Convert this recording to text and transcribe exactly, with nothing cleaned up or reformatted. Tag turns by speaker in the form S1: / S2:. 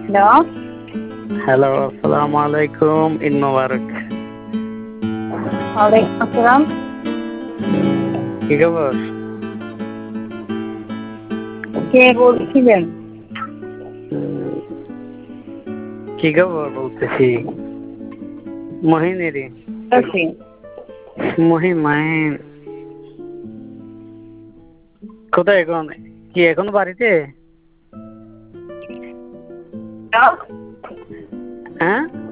S1: Hello.
S2: Hello, আসসালামু আলাইকুম। ঈদ মোবারক।
S1: ওয়ালাইকুম আসসালাম।
S2: কি খবর?
S1: কে বলছিলেন?
S2: কি খবর বলতেছি? মহিনেরই।
S1: আছি।
S2: মহিন মাহিন কোথায় এখন? কি এখনো বাড়িতে?
S1: হ্যালো।
S2: হ্যাঁ?